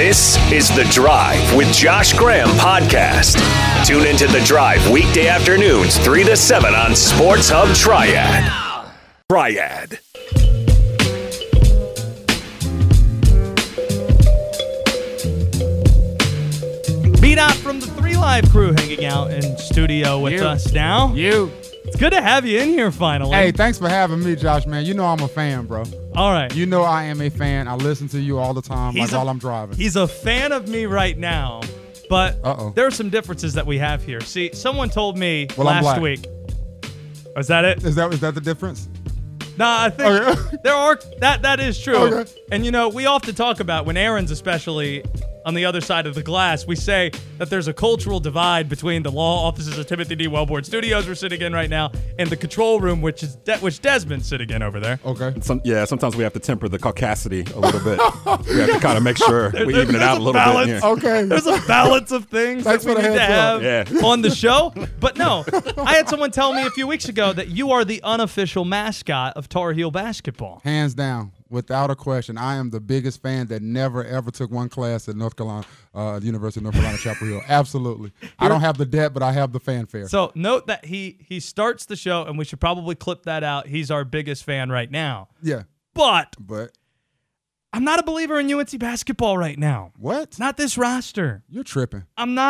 This is The Drive with Josh Graham podcast. Tune into The Drive weekday afternoons 3 to 7 on Sports Hub Triad. Triad. B-Dot from the 3 Live crew hanging out in studio with us now. It's good to have you in here finally. Hey, thanks for having me, Josh, man. You know I'm a fan, bro. All right. You know I am a fan. I listen to you all the time, while I'm driving. He's a fan of me right now, but there are some differences that we have here. See, someone told me last week. Was that it? Is that the difference? Nah, I think there are. That is true. Okay. And, we often talk about when Aaron's especially on the other side of the glass, we say that there's a cultural divide between the law offices of Timothy D. Wellborn Studios we're sitting in right now and the control room, which Desmond's sitting in over there. Okay. Sometimes we have to temper the caucasity a little bit. We have to kind of make sure we even it out a little bit. Yeah. Okay. There's a balance of things that we need to have on the show. But no, I had someone tell me a few weeks ago that you are the unofficial mascot of Tar Heel basketball. Hands down. Without a question, I am the biggest fan that never, ever took one class at North Carolina, University of North Carolina, Chapel Hill. Absolutely. I don't have the debt, but I have the fanfare. So note that he starts the show, and we should probably clip that out. He's our biggest fan right now. Yeah. But I'm not a believer in UNC basketball right now. What? Not this roster. You're tripping.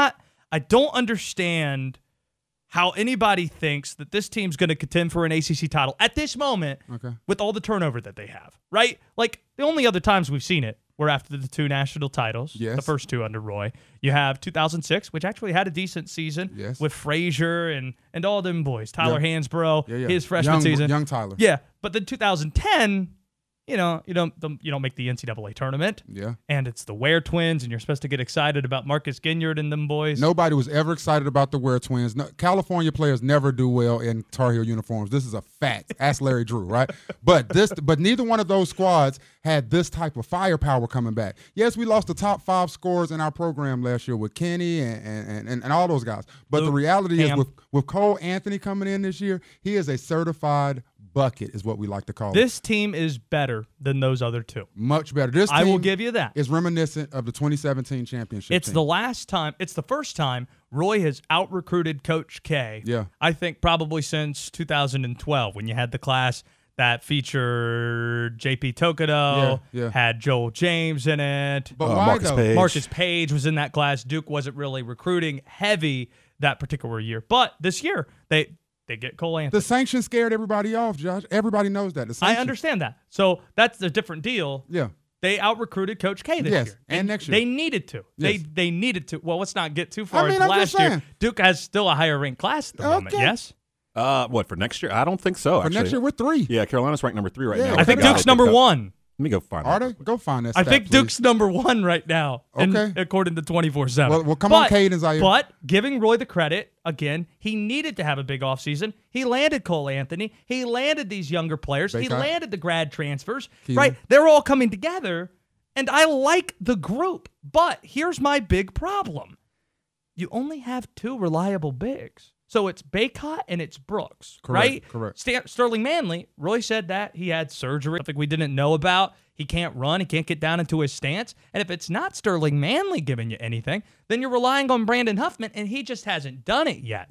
I don't understand how anybody thinks that this team's going to contend for an ACC title at this moment with all the turnover that they have, right? Like, the only other times we've seen it were after the 2 national titles, the first 2 under Roy. You have 2006, which actually had a decent season with Frazier and all them boys. Tyler Hansborough, his freshman season. Young Tyler. Yeah, but then 2010, you don't make the NCAA tournament. Yeah. And it's the Ware twins, and you're supposed to get excited about Marcus Ginyard and them boys. Nobody was ever excited about the Ware twins. No, California players never do well in Tar Heel uniforms. This is a fact. Ask Larry Drew, right? But neither one of those squads had this type of firepower coming back. Yes, we lost the top 5 scorers in our program last year with Kenny and all those guys. But the reality is with Cole Anthony coming in this year, he is a certified bucket is what we like to call it. This team is better than those other 2. Much better. This team, I will give you that. Is reminiscent of the 2017 championship It's team. It's the first time Roy has out-recruited Coach K. Yeah. I think probably since 2012 when you had the class that featured J.P. Tokido, had Joel James in it. But why Marcus though? Page. Marcus Page was in that class. Duke wasn't really recruiting heavy that particular year. But this year, they get Cole Anthony. The sanctions scared everybody off, Josh. Everybody knows that. I understand that. So that's a different deal. Yeah. They out-recruited Coach K this year. And next year. They needed to. Yes. They needed to. Well, let's not get too far into I'm last just year. saying. Duke has still a higher-ranked class at the moment, yes? What, for next year? I don't think so, actually. For next year, we're 3. Yeah, Carolina's ranked number 3 right Yeah. now. I think Duke's number 1. Let me go find Are it. they? Go find that I stat, think please. Duke's number 1 right now, according to 24/7. Well, come on, Caden Zaire. But giving Roy the credit, again, he needed to have a big offseason. He landed Cole Anthony. He landed these younger players. He landed the grad transfers. Right? They're all coming together, and I like the group. But here's my big problem. You only have 2 reliable bigs. So it's Baycott and it's Brooks, right? Correct. Sterling Manley, Roy said that he had surgery, something we didn't know about. He can't run. He can't get down into his stance. And if it's not Sterling Manley giving you anything, then you're relying on Brandon Huffman, and he just hasn't done it yet.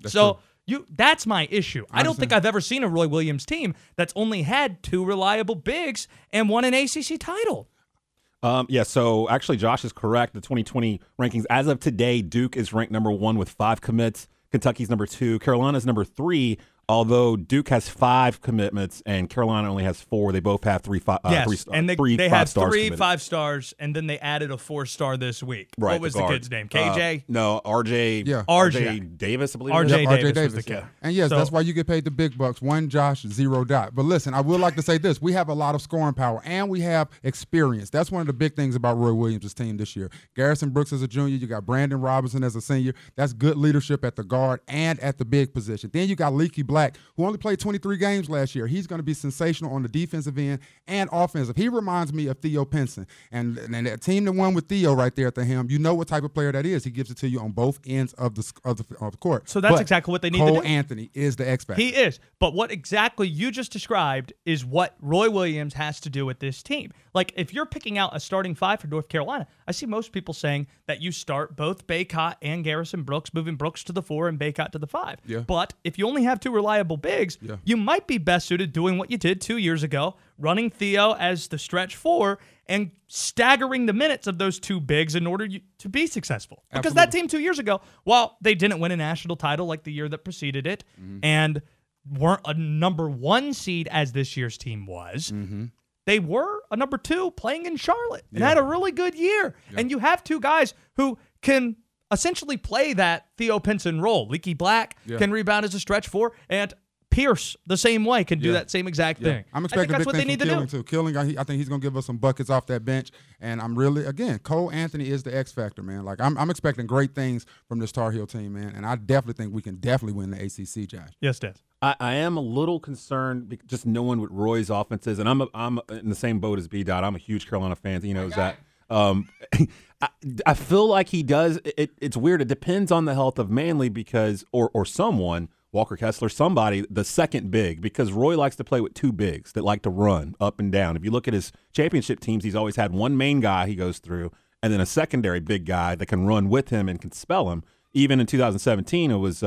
That's my issue. I don't think I've ever seen a Roy Williams team that's only had 2 reliable bigs and won an ACC title. So actually Josh is correct. The 2020 rankings, as of today, Duke is ranked number 1 with 5 commits. Kentucky's number 2. Carolina's number 3, although Duke has 5 commitments and Carolina only has 4. They both have 3 5-stars. And they had 3 5-stars, and then they added a 4-star this week. Right, what was the kid's name? KJ? No, RJ. Yeah. RJ Davis, I believe. RJ Davis. was the kid. And yes, that's why you get paid the big bucks. 1 Josh, 0 Dot. But listen, I would like to say this. We have a lot of scoring power, and we have experience. That's one of the big things about Roy Williams' team this year. Garrison Brooks as a junior. You got Brandon Robinson as a senior. That's good leadership at the guard and at the big position. Then you got Leaky Black Black, who only played 23 games last year. He's going to be sensational on the defensive end and offensive. He reminds me of Theo Pinson. And that team that won with Theo right there at the helm, you know what type of player that is. He gives it to you on both ends of the court. So that's exactly what they need to do. Cole Anthony is the X factor. He is. But what exactly you just described is what Roy Williams has to do with this team. Like, if you're picking out a starting five for North Carolina, I see most people saying that you start both Bacot and Garrison Brooks, moving Brooks to the 4 and Bacot to the 5. Yeah. But if you only have two reliable bigs, you might be best suited doing what you did 2 years ago, running Theo as the stretch 4 and staggering the minutes of those two bigs in order to be successful. Because that team 2 years ago, while they didn't win a national title like the year that preceded it, and weren't a number 1 seed as this year's team was, they were a number 2 playing in Charlotte and had a really good year. And you have two guys who can essentially play that Theo Pinson role. Leaky Black can rebound as a stretch 4, and Pierce, the same way, can do that same exact thing. I'm expecting that's big things from Killing, too. Killing, I think he's going to give us some buckets off that bench. And I'm really, again, Cole Anthony is the X factor, man. Like, I'm expecting great things from this Tar Heel team, man. And I definitely think we can definitely win the ACC, Josh. Yes, Des. I am a little concerned just knowing what Roy's offense is. And I'm in the same boat as B-Dot. I'm a huge Carolina fan. He knows that. I feel like he does. It's weird. It depends on the health of Manley because, or someone, Walker Kessler, somebody, the second big, because Roy likes to play with two bigs that like to run up and down. If you look at his championship teams, he's always had one main guy he goes through and then a secondary big guy that can run with him and can spell him. Even in 2017, it was,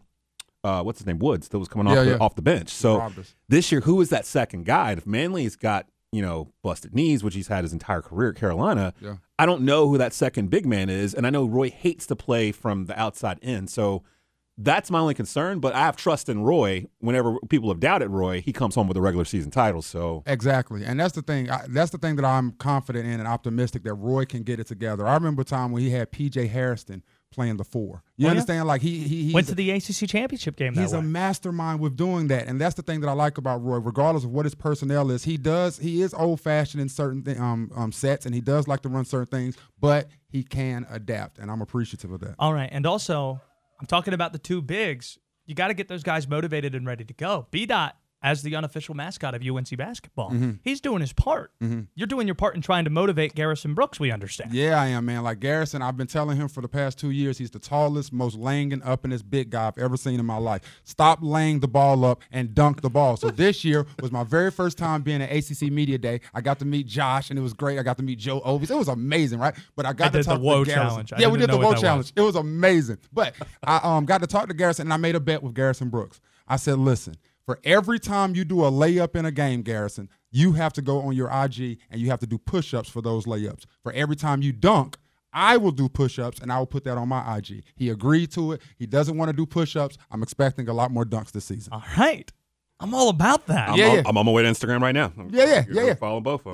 what's his name, Woods, that was coming off the bench. So this year, who is that second guy? And if Manley's got, busted knees, which he's had his entire career at Carolina, I don't know who that second big man is. And I know Roy hates to play from the outside in. So that's my only concern, but I have trust in Roy. Whenever people have doubted Roy, he comes home with a regular season title. So exactly, and that's the thing. That's the thing that I'm confident in and optimistic that Roy can get it together. I remember a time when he had P.J. Harrison playing the 4. You understand? Like he went to the ACC championship game. He's a mastermind with doing that, and that's the thing that I like about Roy. Regardless of what his personnel is, he is old fashioned in certain sets, and he does like to run certain things, but he can adapt, and I'm appreciative of that. All right, and also, I'm talking about the two bigs. You got to get those guys motivated and ready to go. B-Dot, as the unofficial mascot of UNC basketball, he's doing his part. You're doing your part in trying to motivate Garrison Brooks, we understand. Yeah, I am, man. Like Garrison, I've been telling him for the past 2 years, he's the tallest, most langing up and big guy I've ever seen in my life. Stop laying the ball up and dunk the ball. So this year was my very first time being at ACC Media Day. I got to meet Josh, and it was great. I got to meet Joe Ovis. It was amazing, right? But I got to talk to Garrison. Challenge. Yeah, we did the Woe Challenge. It was amazing. But I got to talk to Garrison, and I made a bet with Garrison Brooks. I said, listen, for every time you do a layup in a game, Garrison, you have to go on your IG and you have to do push-ups for those layups. For every time you dunk, I will do push-ups and I will put that on my IG. He agreed to it. He doesn't want to do push-ups. I'm expecting a lot more dunks this season. All right. I'm all about that. I'm on my way to Instagram right now. Yeah. Follow both of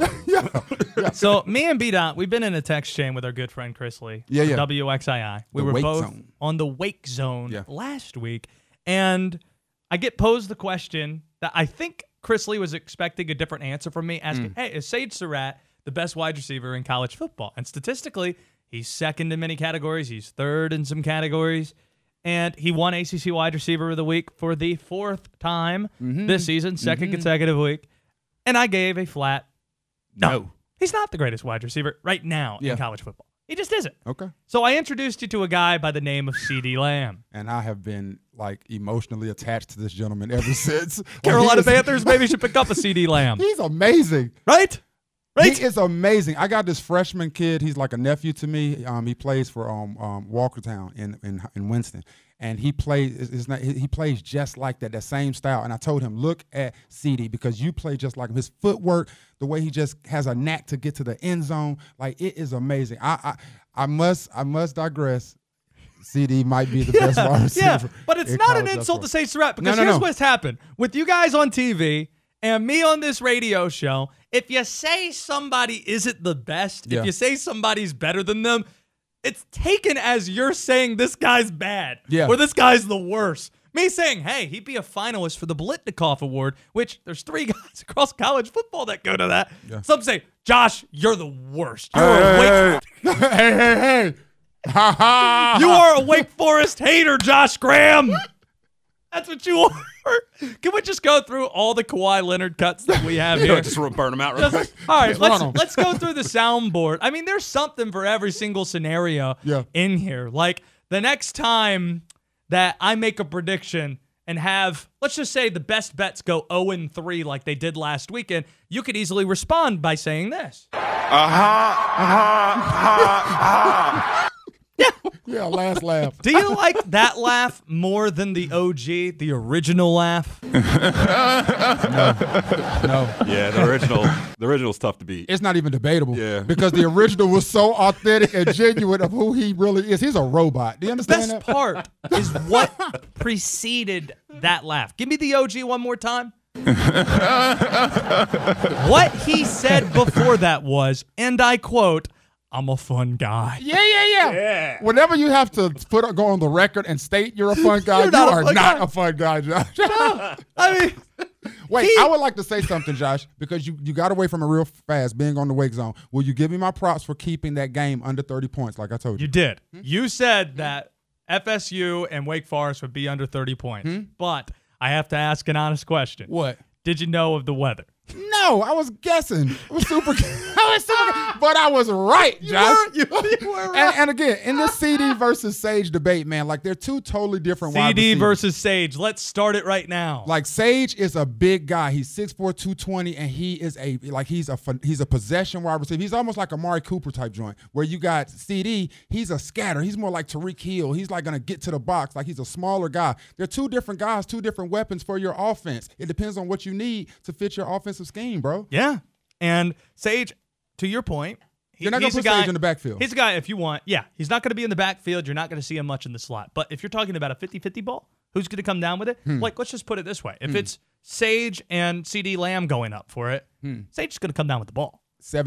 them. So me and B-Dot, we've been in a text chain with our good friend Chris Lee. WXII. We were both on the Wake Zone last week, and I get posed the question that I think Chris Lee was expecting a different answer from me, asking, hey, is Sage Surratt the best wide receiver in college football? And statistically, he's second in many categories. He's third in some categories. And he won ACC Wide Receiver of the Week for the 4th time this season, second consecutive week. And I gave a flat no. He's not the greatest wide receiver right now in college football. He just isn't. Okay. So I introduced you to a guy by the name of CeeDee Lamb. And I have been, emotionally attached to this gentleman ever since. Carolina Panthers maybe should pick up a CeeDee Lamb. He's amazing. Right? He is amazing. I got this freshman kid. He's like a nephew to me. He plays for Walkertown in Winston. And he plays just like that same style. And I told him, look at CeeDee because you play just like him. His footwork, the way he just has a knack to get to the end zone, it is amazing. I must digress. CeeDee might be the best wide receiver. Yeah, but it's not an insult to say Surratt because here's what's happened. With you guys on TV and me on this radio show, if you say somebody isn't the best, if you say somebody's better than them, it's taken as you're saying this guy's bad or this guy's the worst. Me saying, hey, he'd be a finalist for the Biletnikoff Award, which there's 3 guys across college football that go to that. Yeah. Some say, Josh, you're the worst. You're a Wake Hey. You are a Wake Forest hater, Josh Graham. That's what you want. Can we just go through all the Kawhi Leonard cuts that we have here? Just burn them out real quick. All right, run 'em. let's go through the soundboard. I mean, there's something for every single scenario in here. Like the next time that I make a prediction and have, let's just say the best bets go 0-3 like they did last weekend, you could easily respond by saying this. Yeah, last laugh. Do you like that laugh more than the OG, the original laugh? No. Yeah, the original's tough to beat. It's not even debatable. Yeah. Because the original was so authentic and genuine of who he really is. He's a robot. Do you understand Best that? part is what preceded that laugh. Give me the OG one more time. What he said before that was, and I quote, "I'm a fun guy." Yeah. Whenever you have to go on the record and state you're a fun guy, you not a are fun not guy. a fun guy, Josh. I mean, Wait, I would like to say something, Josh, because you got away from it real fast, being on the Wake Zone. Will you give me my props for keeping that game under 30 points, like I told you? you did. You said that FSU and Wake Forest would be under 30 points. But I have to ask an honest question. What? Did you know of the weather? No, I was guessing. It was super. But I was right, Josh. You were right. And again, in this CD versus Sage debate, man, like they're two totally different wide CD receivers. versus Sage. Let's start it right now. Like Sage is a big guy. He's 6'4", 220, and he is he's a possession wide receiver. He's almost like a Amari Cooper type joint. Where you got CD, he's a scatter. He's more like Tariq Hill. He's like gonna get to the box. Like he's a smaller guy. They're two different guys, two different weapons for your offense. It depends on what you need to fit your offensive scheme, bro. Yeah. And Sage, to your point, You're not going he's to a put guy Sage in the backfield. He's a guy, if you want, he's not going to be in the backfield. You're not going to see him much in the slot. But if you're talking about a 50-50 ball, who's going to come down with it? Like, let's just put it this way. If it's Sage and CD Lamb going up for it, Sage is going to come down with the ball.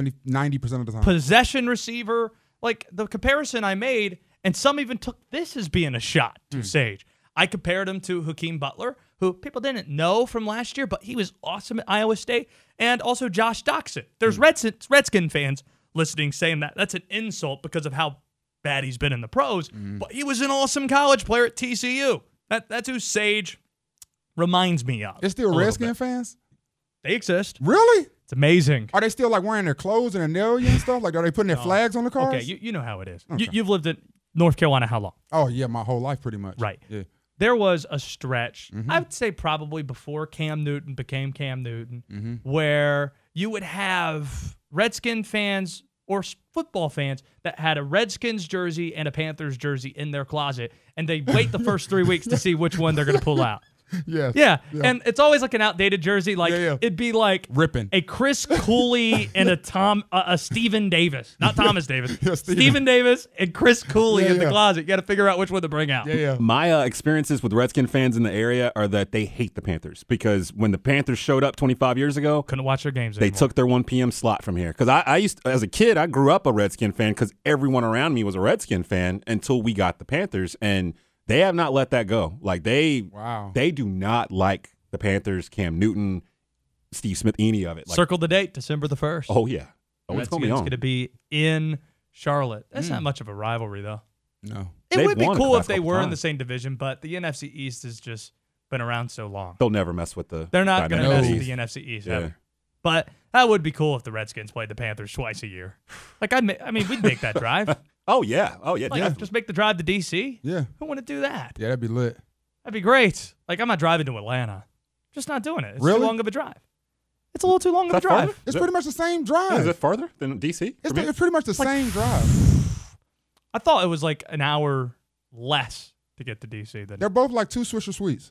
90% of the time. Possession receiver, like the comparison I made, and some even took this as being a shot to Sage. I compared him to Hakeem Butler, who people didn't know from last year, but he was awesome at Iowa State, and also Josh Doxson. There's Redskin fans listening saying that that's an insult because of how bad he's been in the pros, but he was an awesome college player at TCU. That's who Sage reminds me of. It's still Redskin fans? They exist. Really? It's amazing. Are they still like wearing their clothes and their nail and stuff? Like, are they putting their flags on the cars? Okay, you know how it is. Okay. You've lived in North Carolina how long? Oh, yeah, my whole life pretty much. Right. Yeah. There was a stretch, I would say probably before Cam Newton became Cam Newton, where you would have Redskin fans or football fans that had a Redskins jersey and a Panthers jersey in their closet, and they wait the first 3 weeks to see which one they're going to pull out. Yes. Yeah, and it's always like an outdated jersey. Like it'd be like ripping a Chris Cooley and a Stephen Davis, not Thomas Davis. Yeah, Stephen Davis and Chris Cooley in the Yeah. closet. You got to figure out which one to bring out. Yeah. My experiences with Redskin fans in the area are that they hate the Panthers because when the Panthers showed up 25 years ago, Couldn't watch their games they anymore. took their 1 p.m. slot from here. Because I used to, as a kid, I grew up a Redskin fan because everyone around me was a Redskin fan until we got the Panthers, and they have not let that go. Like they do not like the Panthers, Cam Newton, Steve Smith, any of it. Like, Circle the date, December the 1st. oh yeah, oh, it's Redskins gonna be on. going to be in Charlotte. That's not much of a rivalry, though. No. It They've would be won cool the if past they couple were in times. the same division, but the NFC East has just been around so long. They'll never mess with the. They're not going to dynamics mess of with the the East. NFC East Yeah. ever. But that would be cool if the Redskins played the Panthers twice a year. Like, I mean, we'd make that drive. Oh yeah, Like, definitely. just make the drive to D.C. Yeah. Who want to do that? Yeah, that'd be lit. That'd be great. Like, I'm not driving to Atlanta. Just not doing it. It's Really? too long of a drive. It's a little too long of a that drive. farther? It's pretty much the same drive. Is it farther than DC? It's from here? pretty much the same drive. I thought it was like an hour less to get to D.C. than They're both like 2 Swisher Sweets.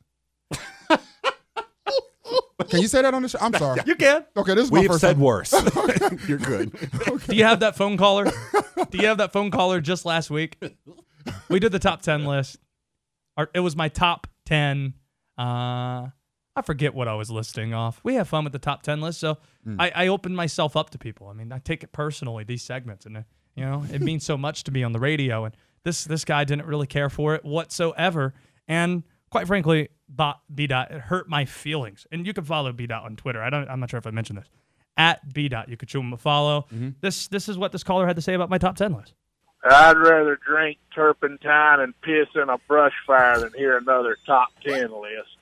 Can you say that on the show? I'm sorry. you can. Okay, this is my We've first said time. worse. You're good. Do you have that phone caller? Do you have that phone caller just last week? We did the top 10 list. It was my top 10. I forget what I was listing off. We have fun with the top 10 list, so I opened myself up to people. I mean, I take it personally, these segments, and it means so much to me on the radio, and this guy didn't really care for it whatsoever, and quite frankly, B-Dot, it hurt my feelings. And you can follow B-Dot on Twitter. I'm not sure if I mentioned this. At B-Dot, you could show him a follow. This is what this caller had to say about my top 10 list. I'd rather drink turpentine and piss in a brush fire than hear another top 10 list.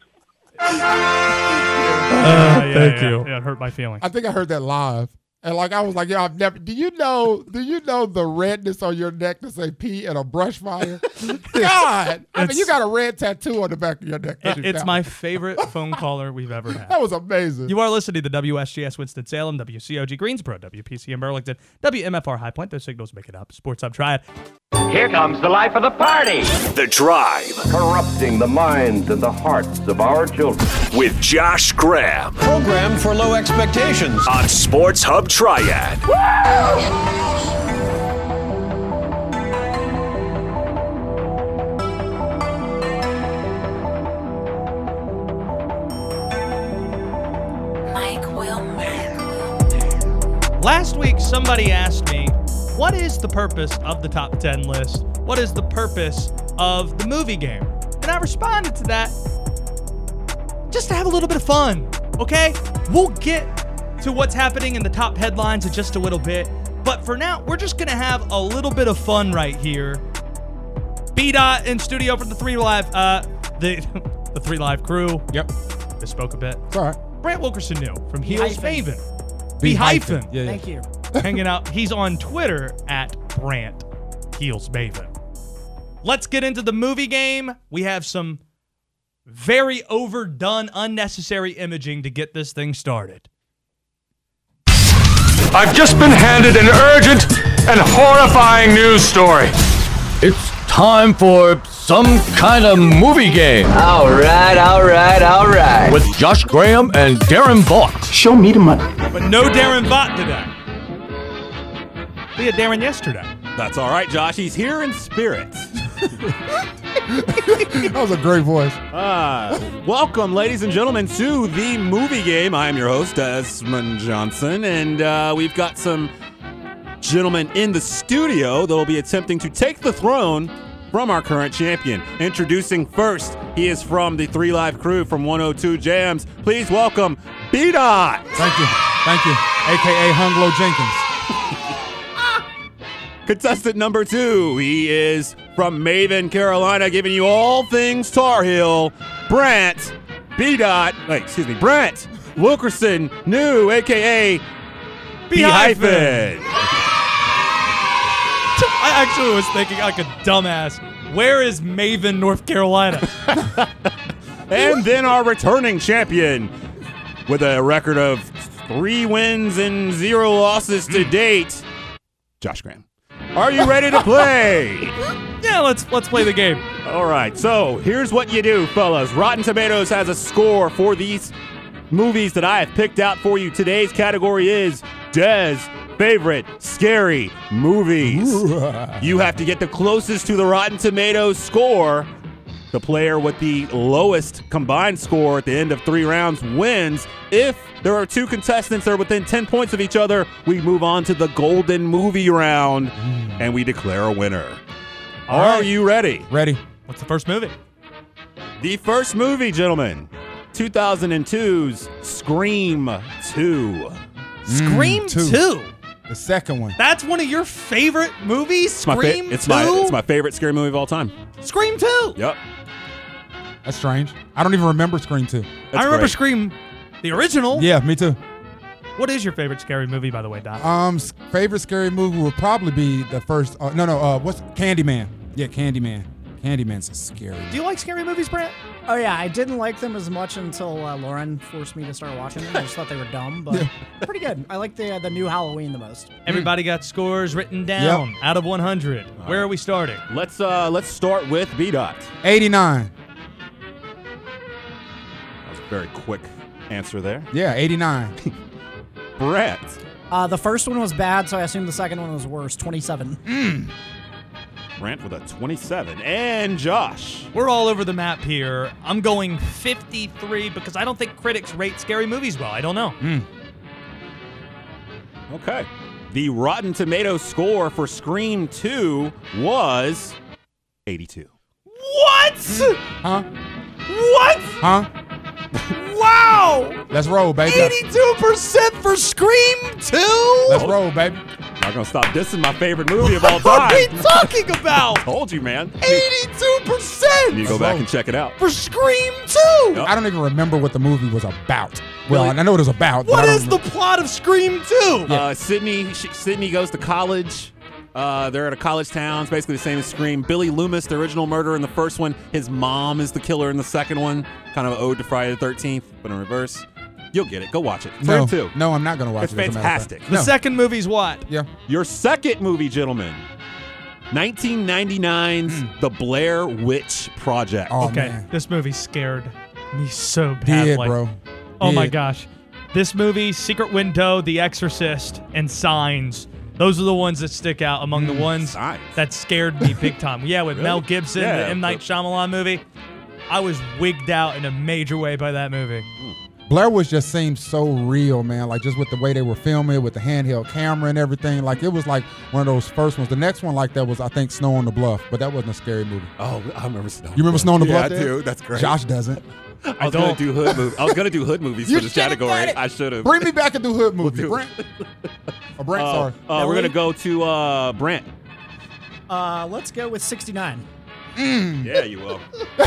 Thank you. Yeah, it hurt my feelings. I think I heard that live. And I was like, yo, I've never. Do you know the redness on your neck to say pee in a brush fire? God, I mean, you got a red tattoo on the back of your neck. It's my favorite phone caller we've ever had. That was amazing. You are listening to WSGS Winston-Salem, WCOG Greensboro, WPCM Burlington, WMFR High Point. Those signals make it up. Sports Hub Triad. Here comes the life of the party. The Drive Corrupting the minds and the hearts of our children. with Josh Graham Programmed for low expectations. on Sports Hub Triad. Last week, somebody asked me, what is the purpose of the top 10 list? What is the purpose of the movie game? And I responded to that just to have a little bit of fun, okay? We'll get to what's happening in the top headlines in just a little bit. But for now, we're just going to have a little bit of fun right here. B-Dot in studio for the 3 Live, the 3 Live crew. Yep. Misspoke a bit. It's all right. Brant Wilkerson knew from Heels hyphen. Maven. B-hyphen. Yeah. Thank you. Hanging out. He's on Twitter at Brant Heels Maven. Let's get into the movie game. We have some very overdone, unnecessary imaging to get this thing started. I've just been handed an urgent and horrifying news story. It's time for some kind of movie game All right. with Josh Graham and Darren Vaught. Show me the money. But no Darren Vaught today. We had Darren yesterday. That's all right, Josh. He's here in spirit. That was a great voice. Welcome, ladies and gentlemen, to the movie game. I am your host, Desmond Johnson, and we've got some gentlemen in the studio that will be attempting to take the throne from our current champion. Introducing first, he is from the 3 Live crew from 102 Jams. Please welcome B-Dot. Thank you, a.k.a. Hunglo Jenkins. Contestant number 2, he is from Maven, Carolina, giving you all things Tar Heel, Brant Wilkerson, new, a.k.a. B-hyphen. I actually was thinking like a dumbass, where is Maven, North Carolina? And then our returning champion with a record of 3 wins and 0 losses to date, Josh Graham. Are you ready to play? Yeah, let's play the game. All right, so here's what you do, fellas. Rotten Tomatoes has a score for these movies that I have picked out for you. Today's category is Des' favorite scary movies. You have to get the closest to the Rotten Tomatoes score. The player with the lowest combined score at the end of 3 rounds wins. If there are 2 contestants that are within 10 points of each other, we move on to the golden movie round, and we declare a winner. Are you ready? Ready. What's the first movie? The first movie, gentlemen, 2002's Scream 2. Scream 2. The second one. That's one of your favorite movies? Scream 2? It's my favorite scary movie of all time. Scream 2? Yep. That's strange. I don't even remember Scream 2. I remember great. Scream, the original. Yeah, me too. What is your favorite scary movie, by the way, Doc? Favorite scary movie would probably be the first. What's Candyman? Yeah, Candyman. Candyman's a scary. Do you like scary movies, Brant? Oh, yeah. I didn't like them as much until Lauren forced me to start watching them. I just thought they were dumb, but pretty good. I like the new Halloween the most. Everybody got scores written down out of 100. Where are we starting? Let's start with B-Dot. 89. That was a very quick answer there. Yeah, 89. Brett. The first one was bad, so I assume the second one was worse. 27. Brent with a 27. And Josh. We're all over the map here. I'm going 53 because I don't think critics rate scary movies well. I don't know. Okay. The Rotten Tomatoes score for Scream 2 was 82. What? Huh? What? Huh? Wow! Let's roll, baby. 82% for Scream 2? Let's roll, baby. Not gonna stop dissing my favorite movie of all time. What are we talking about? Told you, man. 82%. You need to go back and check it out. For Scream 2. I don't even remember what the movie was about. Well, I know what it was about. What is the plot of Scream 2? Sydney goes to college. They're at a college town. It's basically the same as Scream. Billy Loomis, the original murderer in the first one. His mom is the killer in the second one. Kind of an ode to Friday the 13th, but in reverse. You'll get it. Go watch it. No, Scream 2. no, I'm not going to watch It's it. It's fantastic. The second movie's what? Yeah. Your second movie, gentlemen. 1999's The Blair Witch Project. Oh, Okay, man. this movie scared me so badly. Did, bro. Oh my Did. gosh. This movie, Secret Window, The Exorcist, and Signs. Those are the ones that stick out among the ones Signs. that scared me big time. Yeah, with Mel Gibson, Yeah, the M. Night Shyamalan movie. I was wigged out in a major way by that movie. Blair Witch just seemed so real, man. Like, just with the way they were filming it, with the handheld camera and everything. Like, it was like one of those first ones. The next one like that was, I think, Snow on the Bluff, but that wasn't a scary movie. Oh, I remember Snow. You remember Snow on the Bluff? Yeah, I do. That's great. Josh doesn't. I was gonna do hood movies. I was gonna do hood movies You for this should've category. done it. I should have. Bring me back and do hood movies. do it. Brent. Oh, Brent, sorry. We're gonna go to Brent. Let's go with 69. Yeah, you will.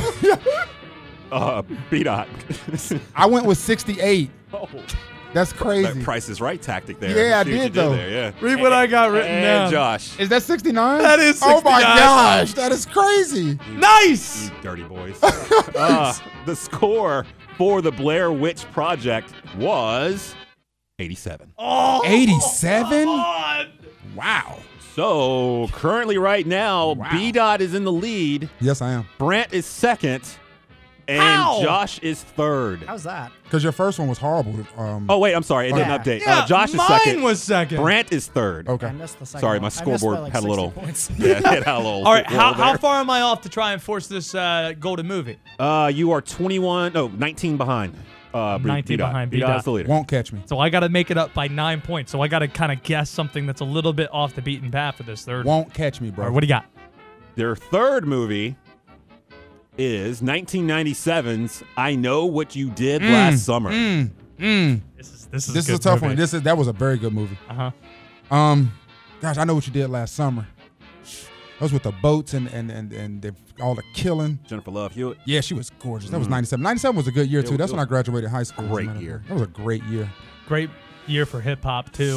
B-Dot. I went with 68. Oh, That's crazy. that Price is Right tactic there. Yeah, I See what you did, though. There, yeah. Read what I got written And down. Josh. Is that 69? That is Oh my 69. gosh, that is crazy. Nice! You dirty boys. The score for the Blair Witch Project was 87. Oh, 87? God. Wow. So currently right now, Wow. B-Dot is in the lead. Yes, I am. Brent is second. And How? Josh is third. How's that? Because your first one was horrible. Oh, wait, I'm sorry. It Yeah. didn't update. Yeah, Josh is mine second. was second. Brent is third. Okay. I missed the second Sorry, one. my I missed scoreboard by, like, had a 60 little. points. Yeah, it had a little. All right, roll how there. far am I off to try and force this golden movie? You are 19 behind. 19 behind B-Dot is the leader. Won't catch me. So I got to make it up by 9 points. So I got to kind of guess something that's a little bit off the beaten path for this third. Won't catch me, bro. All right, what do you got? Their third movie is 1997's I Know What You Did Last Summer. This is This is a tough one. That was a very good movie. Gosh, I know what you did last summer. That was with the boats and all the killing. Jennifer Love Hewitt. Yeah, she was gorgeous. That was 97. 97 was a good year, too. That's when I graduated high school. Great as a matter of year. fact. That was a great year. Great year for hip hop too.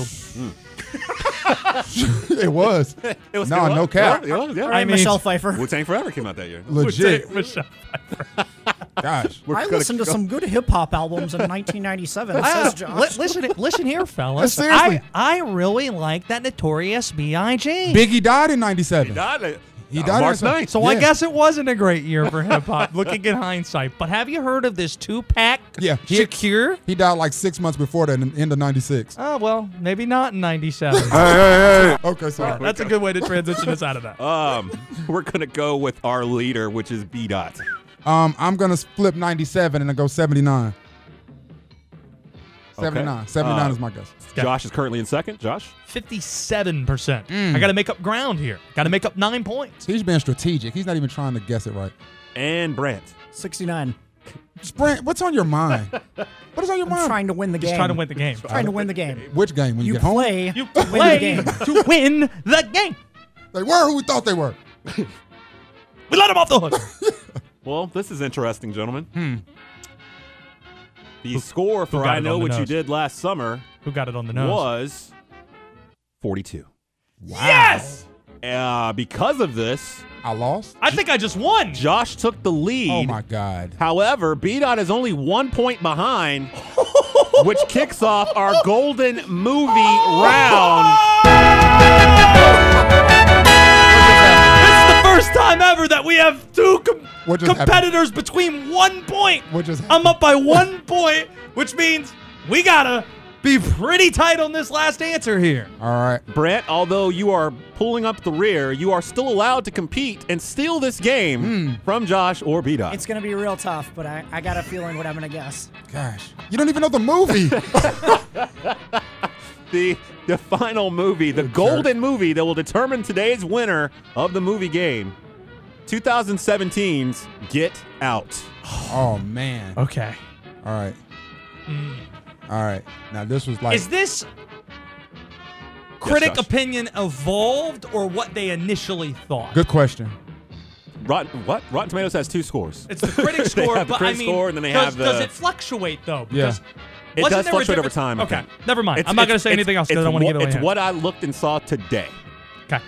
It was. It was No, no cap. It was, yeah. All right, mean- Michelle Pfeiffer. Wu-Tang Forever came out that year. Legit. Michelle. Gosh. I listened to some good hip hop albums in 1997. Says Josh. Listen here, fellas. Seriously. I really like that Notorious B.I.G. Biggie died in 97. He died March in 9th. So I Yeah. guess it wasn't a great year for hip hop, looking in hindsight. But have you heard of this Tupac Yeah. Shakur? He died like 6 months before that, in the end of 96. Oh well, maybe not in '97. Okay, sorry. That's a good way to transition us out of that. We're going to go with our leader, which is B-Dot. I'm going to flip 97 and then go 79. 79. 79 is my guess. Josh is currently in second. Josh? 57%. I got to make up ground here. Got to make up 9 points. He's being strategic. He's not even trying to guess it right. And Brent. 69. Brent, what's on your mind? What is on your I'm mind? trying to win the game. Just trying to win the game. Trying to win the game. Which game? When you, You get home? play. You win the play game. to win the game. They were who we thought they were. We let him off the hook. Well, this is interesting, gentlemen. The score who for got I it Know on the What You nose? Did Last Summer Who got it on the nose? was 42. Yes! Because of this, I lost? I think I just won. Josh took the lead. Oh, my God. However, B-Dot is only 1 point behind, which kicks off our golden movie round. This is the first time ever that we have two What just competitors between 1 point. What just I'm up by 1 point, which means we gotta be pretty tight on this last answer here. All right. Brent, although you are pulling up the rear, you are still allowed to compete and steal this game from Josh or B-Dot. It's going to be real tough, but I got a feeling what I'm going to guess. Gosh. You don't even know the movie. The final movie, the golden movie that will determine today's winner of the movie game, 2017's Get Out. Oh, man. Okay. All right. All right. Now, this was like. Is this critic Josh. opinion evolved or what they initially thought? Good question. Rotten Tomatoes has 2 scores. It's the critic They score, have the but critic I mean, score, and then they have does the- it fluctuate though? Yeah. Because It wasn't does there a fluctuate over difference- time. Okay, okay. never mind. I'm not going to say anything else because I don't want to give away. It's what I looked and saw today. Okay.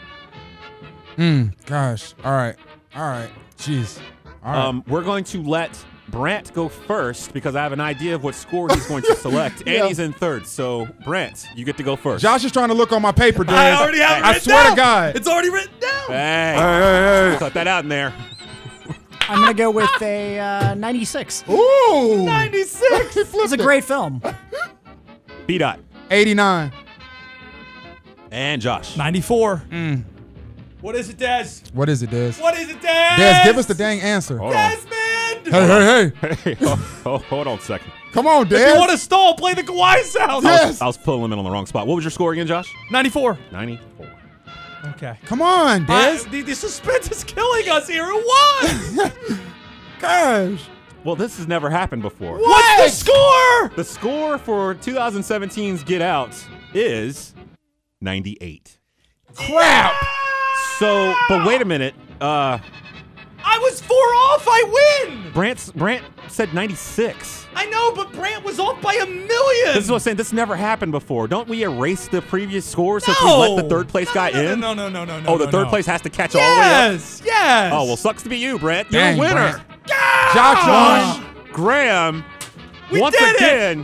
Gosh. All right. Jeez. All right. We're going to let Brant go first because I have an idea of what score he's going to select, and he's in third. So, Brant, you get to go first. Josh is trying to look on my paper, Dez. I already have it I written swear down. to God. It's already written down. Hey. Cut that out in there. I'm going to go with a 96. Ooh. 96. It's a great film. B-Dot. 89. And Josh. 94. What is it, Dez? What is it, Dez? What is it, Dez? Dez, give us the dang answer. Hold on. Desmond! Hey. Hold on a second. Come on, If you Dez. want to stall, play the Kawhi sound. Yes. I was pulling him in on the wrong spot. What was your score again, Josh? 94. 94. Okay. Come on, Dez. The suspense is killing us here. It was. Gosh. Well, this has never happened before. What's the score? The score for 2017's Get Out is 98. Crap. So, but wait a minute. I was 4 off. I win. Brant said 96. I know, but Brant was off by 1 million. This is what I'm saying. This never happened before. Don't we erase the previous score since we No. let the third place guy in? No. Oh, the third place has to catch all the way up? Yes. Oh, well, sucks to be you, Brant. You're Dang, a winner. Brant. Josh won. Graham, We once did it. again,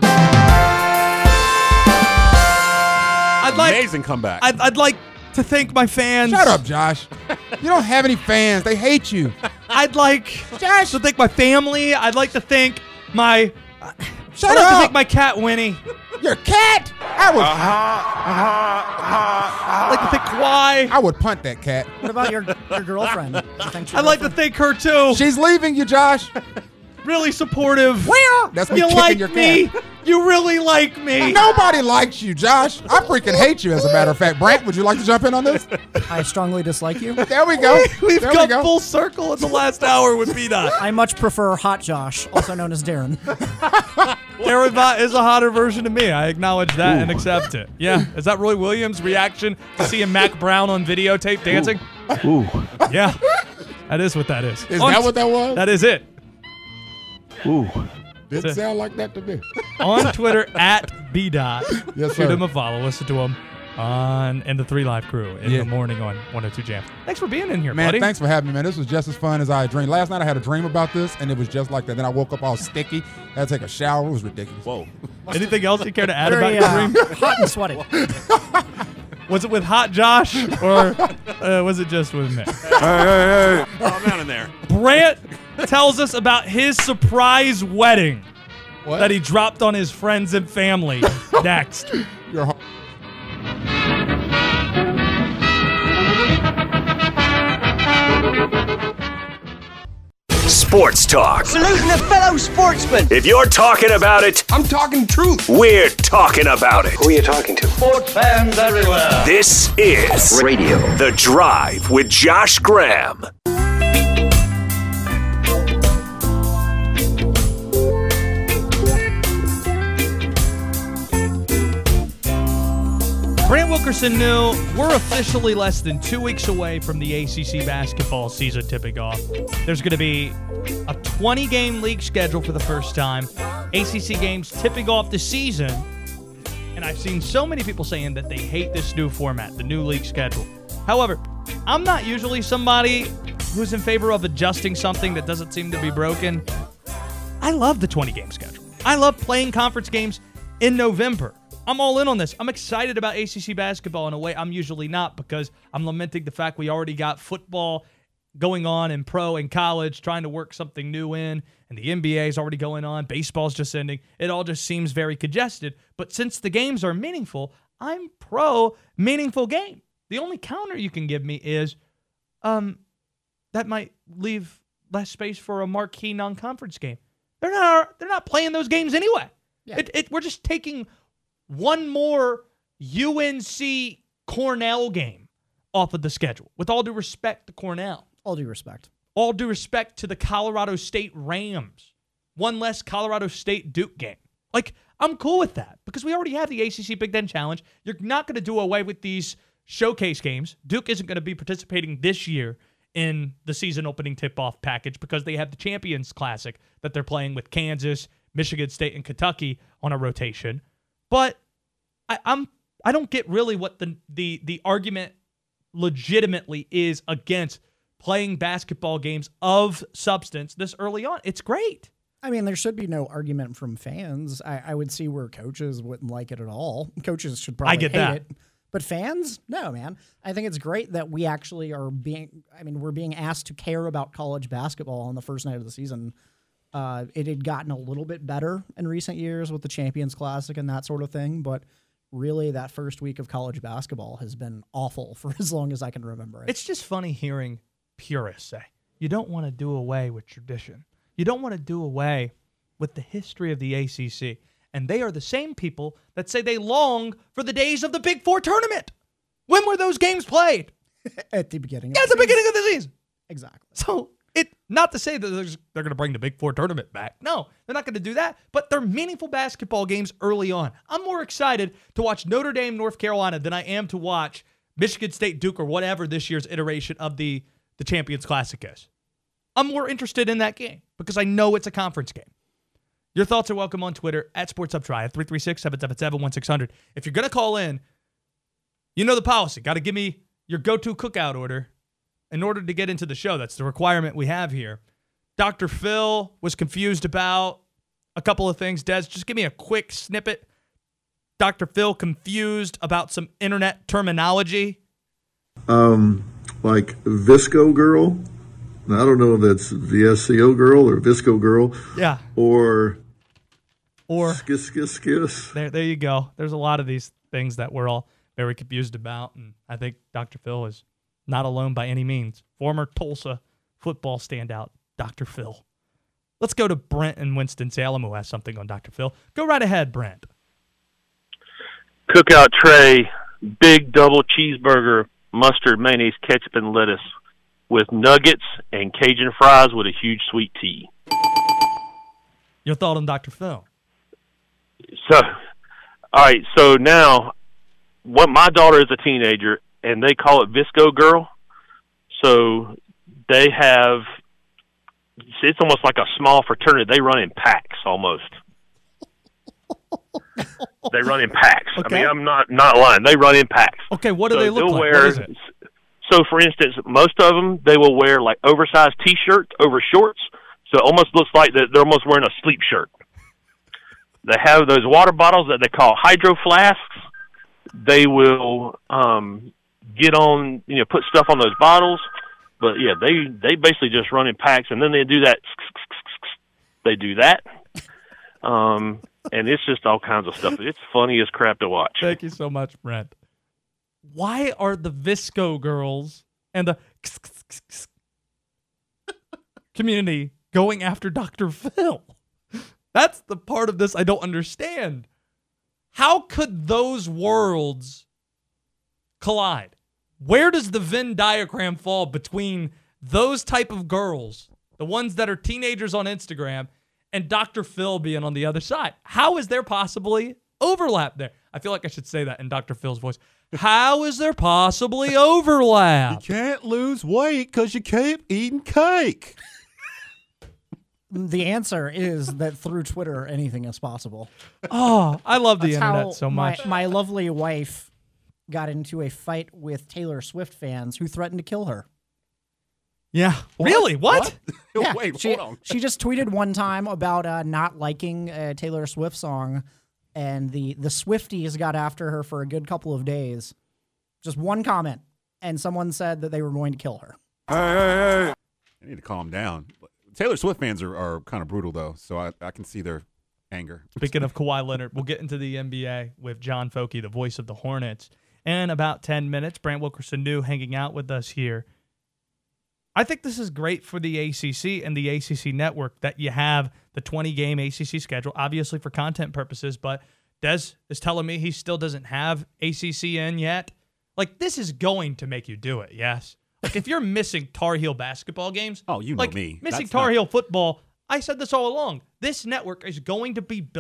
amazing comeback. I'd like to thank my fans. Shut up, Josh. You don't have any fans. They hate you. I'd like to thank my family. I'd like to thank my. Shut I'd like to up. thank my cat Winnie. Your cat. I'd like to thank Kawhi. I would punt that cat. What about your girlfriend? I'd like to thank her too. She's leaving you, Josh. Really supportive. Where? That's me You kicking like your me. cat. You really like me. Nobody likes you, Josh. I freaking hate you, as a matter of fact. Brant, would you like to jump in on this? I strongly dislike you. There we go. We've There we come go. full circle in the last hour with B-Dot. I much prefer Hot Josh, also known as Darren. Darren Bott is a hotter version of me. I acknowledge that and accept it. Yeah. Is that Roy Williams' reaction to seeing Mac Brown on videotape dancing? Ooh. Yeah. That is what that is. Is that what that was? That is it. Ooh. Didn't sound like that to me. On Twitter at B-Dot. Yes, Shoot sir. him a follow. Listen to him and the 3 Live Crew in the morning on 102 Jam. Thanks for being in here, Man, buddy. thanks for having me, man. This was just as fun as I had dreamed. Last night I had a dream about this, and it was just like that. Then I woke up all sticky. I had to take a shower. It was ridiculous. Whoa. Anything else you care to add Very about your dream? hot and sweaty. Was it with Hot Josh or was it just with me? Calm down in there. Brant tells us about his surprise wedding that he dropped on his friends and family next. You're Sports talk. Saluting a fellow sportsman. If you're talking about it, I'm talking truth. we're talking about it. Who are you talking to? Sports fans everywhere. This is Radio. The Drive with Josh Graham. Brant Wilkerson knew we're officially less than 2 weeks away from the ACC basketball season tipping off. There's going to be a 20-game league schedule for the first time. ACC games tipping off the season. And I've seen so many people saying that they hate this new format, the new league schedule. However, I'm not usually somebody who's in favor of adjusting something that doesn't seem to be broken. I love the 20-game schedule. I love playing conference games in November. I'm all in on this. I'm excited about ACC basketball in a way I'm usually not, because I'm lamenting the fact we already got football going on in pro and college, trying to work something new in, and the NBA is already going on. Baseball's just ending. It all just seems very congested. But since the games are meaningful, I'm pro meaningful game. The only counter you can give me is that might leave less space for a marquee non-conference game. They're not playing those games anyway. Yeah. We're just taking one more UNC Cornell game off of the schedule. With all due respect to Cornell. All due respect. All due respect to the Colorado State Rams. One less Colorado State Duke game. Like, I'm cool with that because we already have the ACC Big Ten Challenge. You're not going to do away with these showcase games. Duke isn't going to be participating this year in the season opening tip-off package because they have the Champions Classic that they're playing with Kansas, Michigan State, and Kentucky on a rotation. But I don't get really what the argument legitimately is against playing basketball games of substance this early on. It's great. I mean, there should be no argument from fans. I would see where coaches wouldn't like it at all. Coaches should probably hate it. But fans? No, man. I think it's great that we actually we're being asked to care about college basketball on the first night of the season. It had gotten a little bit better in recent years with the Champions Classic and that sort of thing, but really that first week of college basketball has been awful for as long as I can remember it. It's just funny hearing purists say, you don't want to do away with tradition. You don't want to do away with the history of the ACC. And they are the same people that say they long for the days of the Big Four tournament. When were those games played? At the beginning of the season. Beginning of the season. Exactly. So not to say that they're going to bring the Big Four tournament back. No, they're not going to do that. But they're meaningful basketball games early on. I'm more excited to watch Notre Dame, North Carolina than I am to watch Michigan State, Duke, or whatever this year's iteration of the Champions Classic is. I'm more interested in that game because I know it's a conference game. Your thoughts are welcome on Twitter at SportsHubTry at 336-777-1600. If you're going to call in, you know the policy. Got to give me your go-to cookout order in order to get into the show. That's the requirement we have here. Dr. Phil was confused about a couple of things. Des, just give me a quick snippet. Dr. Phil confused about some internet terminology. Like Visco Girl. Now, I don't know if that's VSCO Girl or Visco Girl. Yeah. Or Skis. There you go. There's a lot of these things that we're all very confused about, and I think Dr. Phil is not alone by any means. Former Tulsa football standout, Dr. Phil. Let's go to Brent in Winston-Salem, who has something on Dr. Phil. Go right ahead, Brent. Cookout tray, big double cheeseburger, mustard, mayonnaise, ketchup, and lettuce with nuggets and Cajun fries with a huge sweet tea. Your thought on Dr. Phil? So, all right, so now, my daughter is a teenager, and they call it Visco Girl. So they have, it's almost like a small fraternity. They run in packs almost. They run in packs. Okay. I mean, I'm not lying. They run in packs. Okay, what do they look like? What is it? So, for instance, most of them, they will wear like oversized T-shirts over shorts. So it almost looks like they're almost wearing a sleep shirt. They have those water bottles that they call hydro flasks. They will get on, put stuff on those bottles. But, yeah, they basically just run in packs, and then they do that. They do that. And it's just all kinds of stuff. It's funny as crap to watch. Thank you so much, Brent. Why are the Visco girls and the community going after Dr. Phil? That's the part of this I don't understand. How could those worlds collide? Where does the Venn diagram fall between those type of girls, the ones that are teenagers on Instagram, and Dr. Phil being on the other side? How is there possibly overlap there? I feel like I should say that in Dr. Phil's voice. How is there possibly overlap? You can't lose weight because you keep eating cake. The answer is that through Twitter, anything is possible. Oh, I love the That's internet how so much. My lovely wife got into a fight with Taylor Swift fans who threatened to kill her. Yeah. Really? What? Yeah, Wait, hold on. She just tweeted one time about not liking a Taylor Swift song, and the Swifties got after her for a good couple of days. Just one comment, and someone said that they were going to kill her. Hey. I need to calm down. Taylor Swift fans are kind of brutal, though, so I can see their anger. Speaking of Kawhi Leonard, we'll get into the NBA with John Foky, the voice of the Hornets, in about 10 minutes. Brant Wilkerson New hanging out with us here. I think this is great for the ACC and the ACC network that you have the 20-game ACC schedule, obviously for content purposes, but Des is telling me he still doesn't have ACC in yet. Like, this is going to make you do it, yes? Like, if you're missing Tar Heel basketball games, you know me. Missing Tar Heel football, I said this all along. This network is going to be built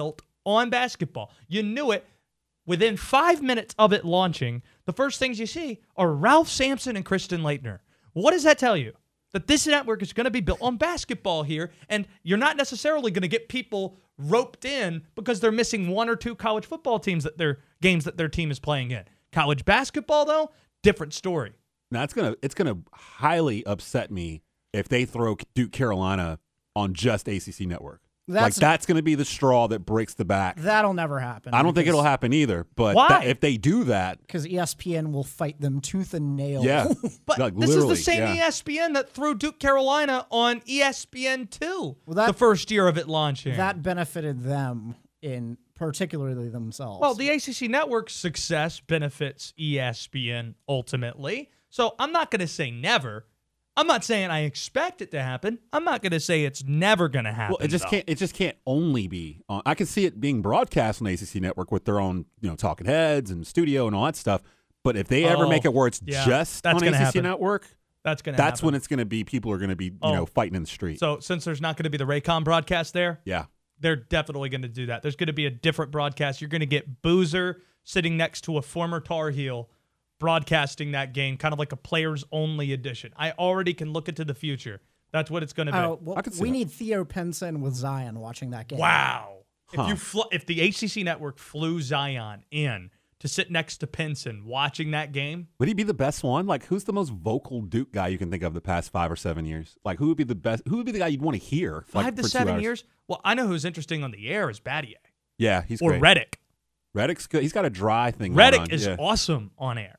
on basketball. You knew it. Within 5 minutes of it launching, the first things you see are Ralph Sampson and Kristen Leitner. What does that tell you? That this network is going to be built on basketball here, and you're not necessarily going to get people roped in because they're missing 1 or 2 college football games that their team is playing in. College basketball, though, different story. Now it's gonna highly upset me if they throw Duke Carolina on just ACC Network. That's going to be the straw that breaks the back. That'll never happen. I don't think it'll happen either. But why? If they do that, because ESPN will fight them tooth and nail. Yeah, but this is the same ESPN that threw Duke Carolina on ESPN2 the first year of it launching. That benefited them in particularly themselves. Well, the ACC Network's success benefits ESPN ultimately. So I'm not going to say never. I'm not saying I expect it to happen. I'm not going to say it's never going to happen. Well, it just can't only be on. I can see it being broadcast on the ACC Network with their own, talking heads and studio and all that stuff. But if they ever make it where it's just on ACC Network, that's when it's going to be. People are going to be, fighting in the street. So since there's not going to be the Raycom broadcast there, yeah, they're definitely going to do that. There's going to be a different broadcast. You're going to get Boozer sitting next to a former Tar Heel, broadcasting that game, kind of like a players-only edition. I already can look into the future. That's what it's going to be. Well, we need Theo Pinson with Zion watching that game. Wow. If the ACC Network flew Zion in to sit next to Pinson watching that game, would he be the best one? Like, who's the most vocal Duke guy you can think of the past 5 or 7 years? Like, who would be the best? Who would be the guy you'd want to hear? 5 to 7 years? Well, I know who's interesting on the air is Battier. Yeah, he's great. Or Reddick. Reddick's good. He's got a dry thing. Reddick is awesome on air.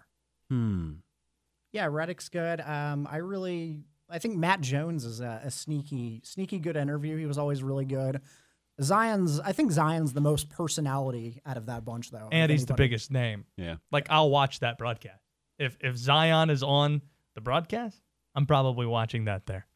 Yeah, Reddick's good. I think Matt Jones is a sneaky good interview. He was always really good. I think Zion's the most personality out of that bunch, though. And he's the biggest name. Yeah. Like, I'll watch that broadcast. If Zion is on the broadcast, I'm probably watching that there.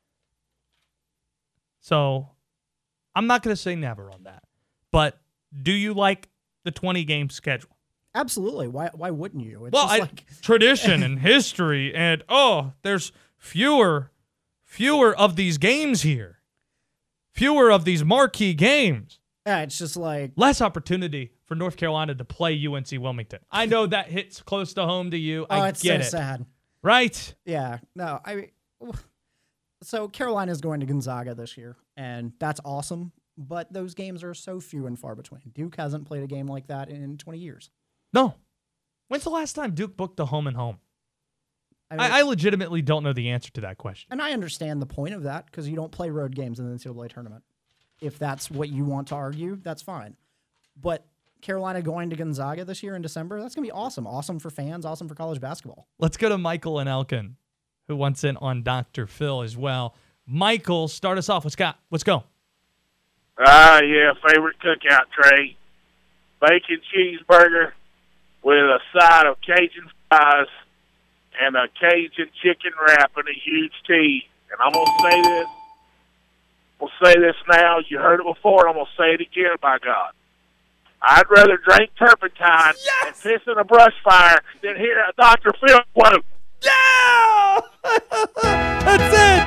So, I'm not going to say never on that. But do you like the 20-game schedule? Absolutely. Why wouldn't you? It's tradition and history, and there's fewer of these games here. Fewer of these marquee games. Yeah, it's just like less opportunity for North Carolina to play UNC Wilmington. I know that hits close to home to you. I it's get so it. Sad. Right? Yeah. No, so Carolina's going to Gonzaga this year, and that's awesome, but those games are so few and far between. Duke hasn't played a game like that in 20 years. No. When's the last time Duke booked a home and home? I legitimately don't know the answer to that question. And I understand the point of that because you don't play road games in the NCAA tournament. If that's what you want to argue, that's fine. But Carolina going to Gonzaga this year in December, that's going to be awesome. Awesome for fans, awesome for college basketball. Let's go to Michael and Elkin, who wants in on Dr. Phil as well. Michael, start us off. Let's go. Yeah, favorite cookout tray. Bacon cheeseburger with a side of Cajun fries and a Cajun chicken wrap and a huge tea. And I'm going to say this. We'll say this now. You heard it before. I'm going to say it again, by God. I'd rather drink turpentine and piss in a brush fire than hear a Dr. Phil quote. Yeah! That's it!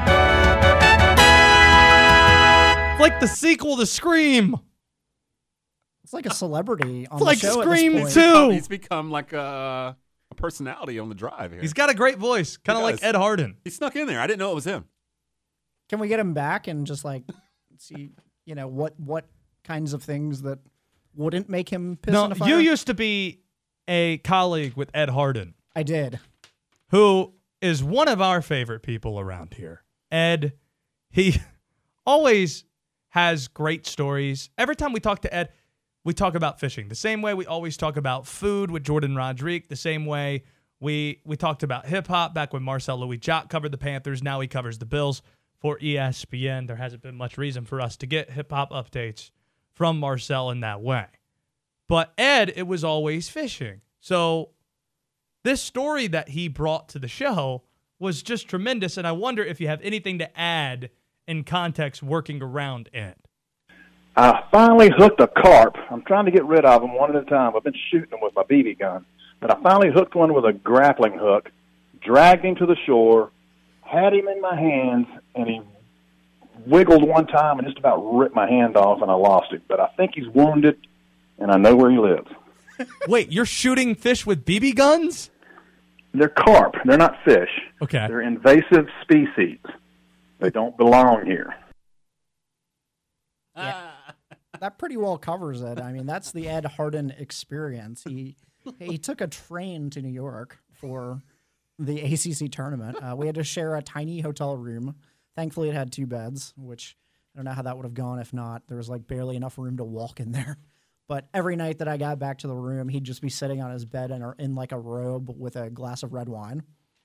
It's like the sequel to Scream. It's like a celebrity on the show. It's like Scream 2. He's become like a personality on the drive here. He's got a great voice, kind of like Ed Harden. He snuck in there. I didn't know it was him. Can we get him back and just see, what kinds of things that wouldn't make him piss in a fire? You used to be a colleague with Ed Harden. I did. Who is one of our favorite people around here. Ed, he always has great stories. Every time we talk to Ed, we talk about fishing. The same way we always talk about food with Jordan Rodrigue. The same way we talked about hip-hop back when Marcel Louis-Jacques covered the Panthers. Now he covers the Bills for ESPN. There hasn't been much reason for us to get hip-hop updates from Marcel in that way. But Ed, it was always fishing. So this story that he brought to the show was just tremendous, and I wonder if you have anything to add in context working around Ed. I finally hooked a carp. I'm trying to get rid of them one at a time. I've been shooting them with my BB gun. But I finally hooked one with a grappling hook, dragged him to the shore, had him in my hands, and he wiggled one time and just about ripped my hand off, and I lost it. But I think he's wounded, and I know where he lives. Wait, you're shooting fish with BB guns? They're carp. They're not fish. Okay. They're invasive species. They don't belong here. Yeah. That pretty well covers it. I mean, that's the Ed Harden experience. He took a train to New York for the ACC tournament. We had to share a tiny hotel room. Thankfully, it had 2 beds, which I don't know how that would have gone if not. There was like barely enough room to walk in there. But every night that I got back to the room, he'd just be sitting on his bed in like a robe with a glass of red wine.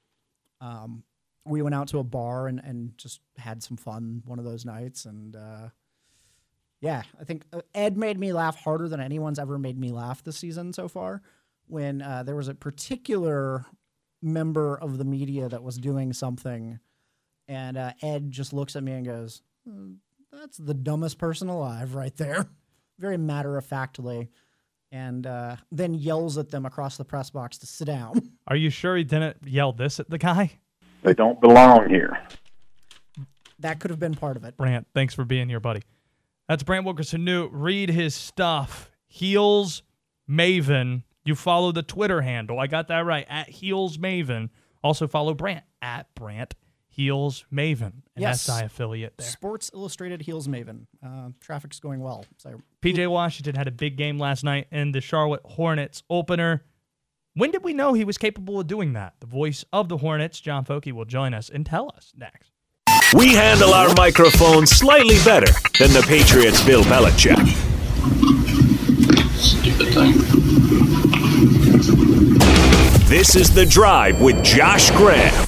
We went out to a bar and just had some fun one of those nights. And yeah, I think Ed made me laugh harder than anyone's ever made me laugh this season so far. When there was a particular member of the media that was doing something, and Ed just looks at me and goes, "That's the dumbest person alive right there." Very matter-of-factly, and then yells at them across the press box to sit down. Are you sure he didn't yell this at the guy? They don't belong here. That could have been part of it. Brant, thanks for being here, buddy. That's Brant Wilkerson-Newt. Read his stuff. Heels Maven. You follow the Twitter handle. I got that right. At Heels Maven. Also follow Brant. At Brant Heels Maven. An SI affiliate there. Sports Illustrated Heels Maven. Traffic's going well. So PJ Washington had a big game last night in the Charlotte Hornets opener. When did we know he was capable of doing that? The voice of the Hornets, John Foky, will join us and tell us next. We handle our microphones slightly better than the Patriots' Bill Belichick. Stupid thing. This is The Drive with Josh Graham.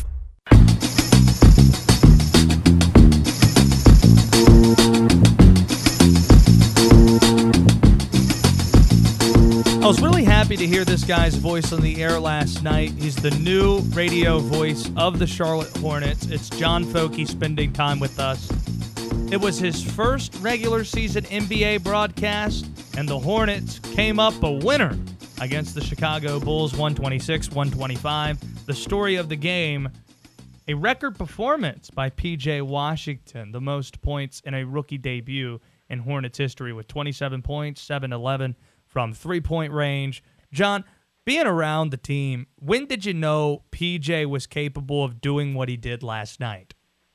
I was really happy to hear this guy's voice on the air last night. He's the new radio voice of the Charlotte Hornets. It's John Foky spending time with us. It was his first regular season NBA broadcast, and the Hornets came up a winner against the Chicago Bulls, 126-125. The story of the game, a record performance by P.J. Washington, the most points in a rookie debut in Hornets history with 27 points, 7-11 from three-point range. John, being around the team, when did you know PJ was capable of doing what he did last night?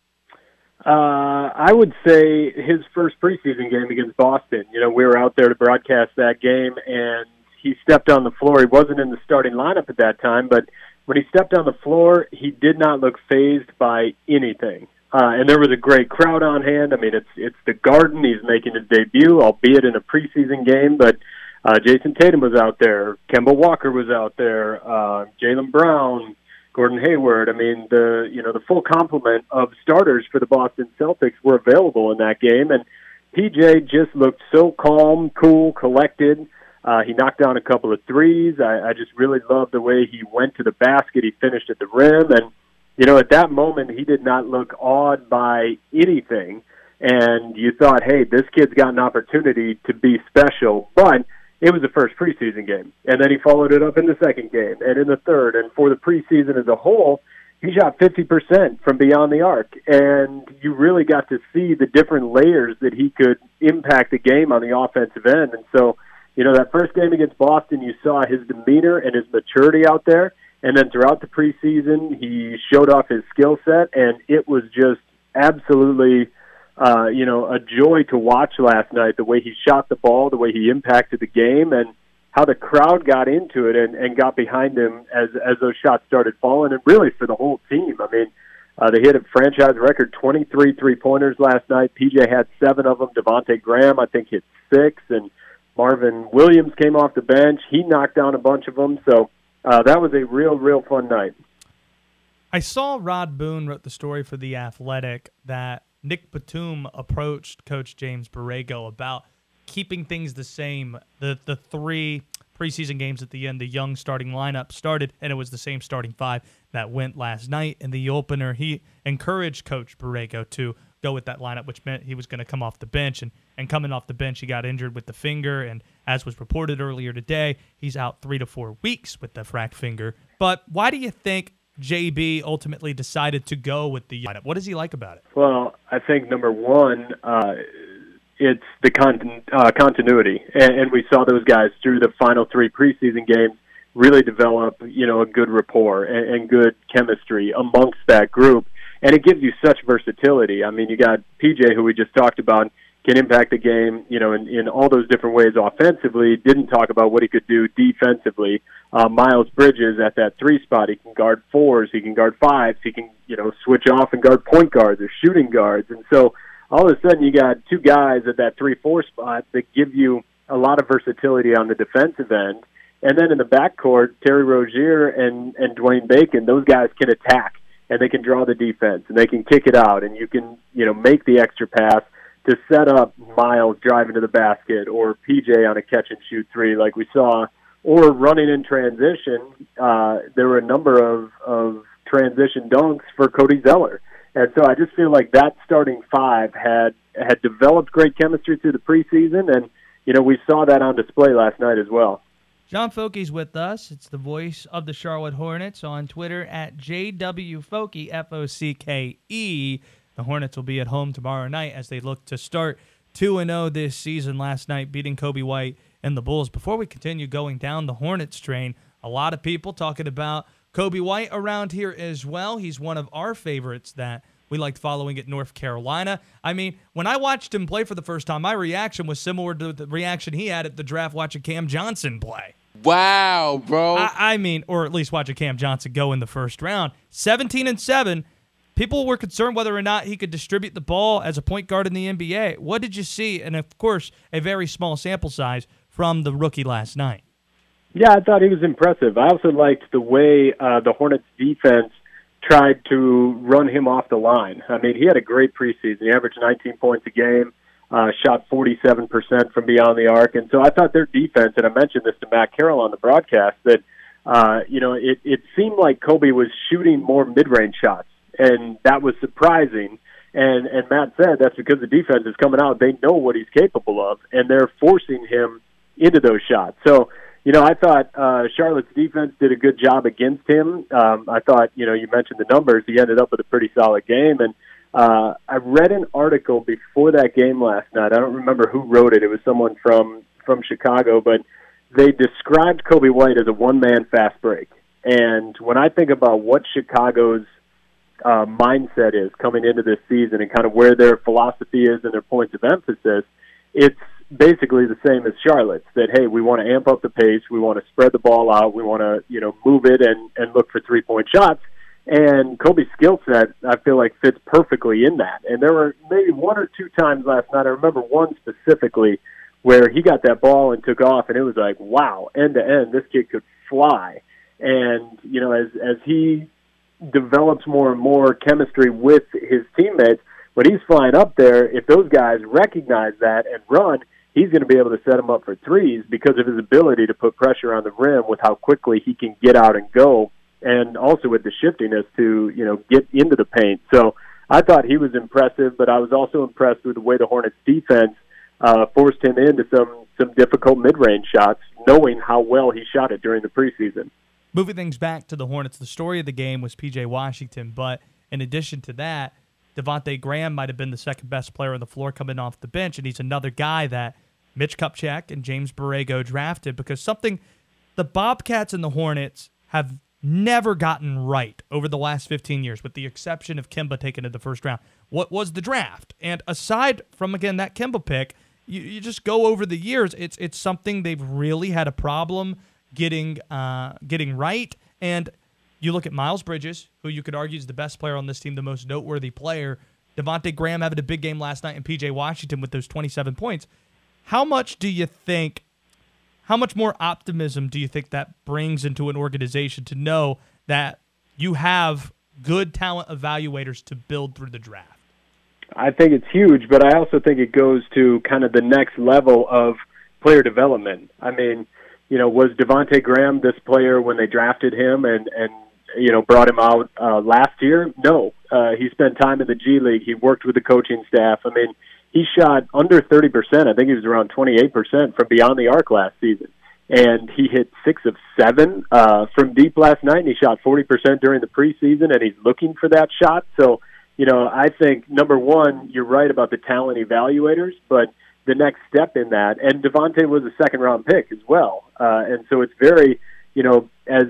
I would say his first preseason game against Boston. You know, we were out there to broadcast that game, and he stepped on the floor. He wasn't in the starting lineup at that time, but when he stepped on the floor, he did not look fazed by anything. And there was a great crowd on hand. I mean, it's the Garden. He's making his debut, albeit in a preseason game, but Jason Tatum was out there. Kemba Walker was out there. Jaylen Brown, Gordon Hayward. I mean, the full complement of starters for the Boston Celtics were available in that game, and PJ just looked so calm, cool, collected. He knocked down a couple of threes. I just really loved the way he went to the basket. He finished at the rim, and you know, at that moment, he did not look awed by anything. And you thought, hey, this kid's got an opportunity to be special, but it was the first preseason game, and then he followed it up in the second game and in the third. And for the preseason as a whole, he shot 50% from beyond the arc, and you really got to see the different layers that he could impact the game on the offensive end. And so, you know, that first game against Boston, you saw his demeanor and his maturity out there, and then throughout the preseason, he showed off his skill set, and it was just absolutely a joy to watch last night, the way he shot the ball, the way he impacted the game, and how the crowd got into it and got behind him as those shots started falling, and really for the whole team. I mean, they hit a franchise record 23 three-pointers last night. PJ had 7 of them. Devontae Graham, I think, hit 6, and Marvin Williams came off the bench. He knocked down a bunch of them, so that was a real fun night. I saw Rod Boone wrote the story for The Athletic that Nick Batum approached Coach James Borrego about keeping things the same. The 3 preseason games at the end, the young starting lineup started, and it was the same starting 5 that went last night. In the opener, he encouraged Coach Borrego to go with that lineup, which meant he was going to come off the bench. And coming off the bench, he got injured with the finger, and as was reported earlier today, he's out 3 to 4 weeks with the frac finger. But why do you think JB ultimately decided to go with the lineup? What does he like about it? Well, I think number one, it's the continuity, and we saw those guys through the final 3 preseason games really develop, a good rapport and good chemistry amongst that group, and it gives you such versatility. I mean, you got PJ, who we just talked about, can impact the game, in all those different ways offensively. Didn't talk about what he could do defensively. Miles Bridges at that 3 spot, he can guard 4s, he can guard 5s, he can, switch off and guard point guards or shooting guards. And so all of a sudden you got 2 guys at that 3-4 spot that give you a lot of versatility on the defensive end. And then in the backcourt, Terry Rozier and Dwayne Bacon, those guys can attack, and they can draw the defense, and they can kick it out, and you can, make the extra pass to set up Miles driving to the basket or PJ on a catch-and-shoot 3 like we saw, or running in transition. There were a number of transition dunks for Cody Zeller. And so I just feel like that starting 5 had developed great chemistry through the preseason, and, we saw that on display last night as well. John Folke's with us. It's the voice of the Charlotte Hornets on Twitter at JWFoke, F-O-C-K-E. The Hornets will be at home tomorrow night as they look to start 2-0 this season. Last night, beating Kobe White and the Bulls. Before we continue going down the Hornets train, a lot of people talking about Kobe White around here as well. He's one of our favorites that we liked following at North Carolina. I mean, when I watched him play for the first time, my reaction was similar to the reaction he had at the draft watching Cam Johnson play. Wow, bro. I mean, or at least watching Cam Johnson go in the first round. 17-7. People were concerned whether or not he could distribute the ball as a point guard in the NBA. What did you see? And, of course, a very small sample size from the rookie last night. Yeah, I thought he was impressive. I also liked the way the Hornets defense tried to run him off the line. I mean, he had a great preseason. He averaged 19 points a game, shot 47% from beyond the arc. And so I thought their defense, and I mentioned this to Matt Carroll on the broadcast, that, it seemed like Kobe was shooting more mid-range shots. And that was surprising. And Matt said that's because the defense is coming out. They know what he's capable of, and they're forcing him into those shots. So, I thought Charlotte's defense did a good job against him. I thought, you mentioned the numbers. He ended up with a pretty solid game. And I read an article before that game last night. I don't remember who wrote it. It was someone from Chicago, but they described Kobe White as a one-man fast break. And when I think about what Chicago's mindset is coming into this season and kind of where their philosophy is and their points of emphasis, it's basically the same as Charlotte's, that, hey, we want to amp up the pace, we want to spread the ball out, we want to, move it and look for three-point shots. And Kobe's skill set, I feel like, fits perfectly in that. And there were maybe 1 or 2 times last night, I remember one specifically, where he got that ball and took off, and it was like, wow, end-to-end, this kid could fly. And, as he develops more and more chemistry with his teammates, when he's flying up there, if those guys recognize that and run, he's going to be able to set them up for threes because of his ability to put pressure on the rim with how quickly he can get out and go, and also with the shiftiness to, get into the paint. So I thought he was impressive, but I was also impressed with the way the Hornets defense forced him into some difficult mid-range shots, knowing how well he shot it during the preseason. Moving things back to the Hornets, the story of the game was P.J. Washington, but in addition to that, Devontae Graham might have been the second best player on the floor coming off the bench, and he's another guy that Mitch Kupchak and James Borrego drafted because something the Bobcats and the Hornets have never gotten right over the last 15 years, with the exception of Kemba taken in the first round. What was the draft? And aside from, again, that Kemba pick, you just go over the years, it's something they've really had a problem getting right. And you look at Miles Bridges, who you could argue is the best player on this team, the most noteworthy player, Devontae Graham having a big game last night, and P.J. Washington with those 27 points. How much more optimism do you think that brings into an organization to know that you have good talent evaluators to build through the draft? I think it's huge, but I also think it goes to kind of the next level of player development. I mean, was Devontae Graham this player when they drafted him and brought him out last year? No. He spent time in the G League. He worked with the coaching staff. I mean, he shot under 30%. I think he was around 28% from beyond the arc last season. and he hit 6 of 7 from deep last night, and he shot 40% during the preseason, and he's looking for that shot. So, I think, number one, you're right about the talent evaluators, but the next step in that, and Devontae was a second-round pick as well, and so it's very, as